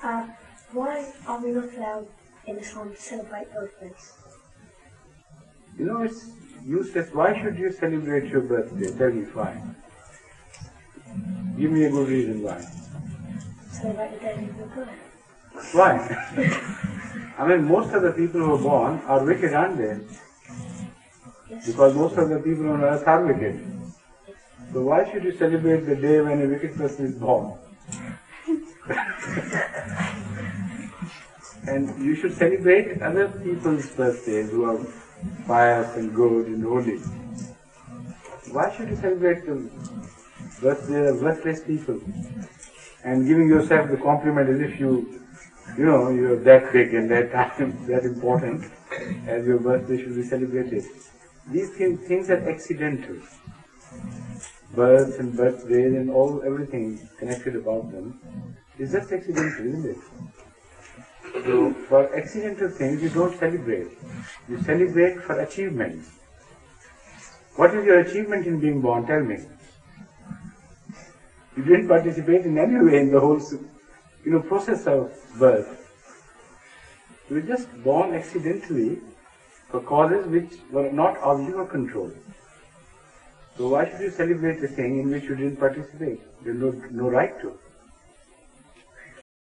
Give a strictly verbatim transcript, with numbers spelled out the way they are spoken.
Uh, why are we not allowed in Islam to celebrate birthdays? You know, it's useless. Why should you celebrate your birthday? Tell me why. Give me a good reason why. Celebrate the day of your birth. Why? I mean, most of the people who are born are wicked, aren't they? Yes. Because most of the people on earth are wicked. So why should you celebrate the day when a wicked person is born? And you should celebrate other people's birthdays who are pious and good and holy. Why should you celebrate the birthday of worthless people and giving yourself the compliment as if you, you know, you're that big and that that important as your birthday should be celebrated? These things, things are accidental. Births and birthdays and all everything connected about them is just accidental, isn't it? So for accidental things you don't celebrate. You celebrate for achievements. What is your achievement in being born? Tell me. You didn't participate in any way in the whole, you know, process of birth. You were just born accidentally for causes which were not of your control. So why should you celebrate a thing in which you didn't participate? You have no, no right to.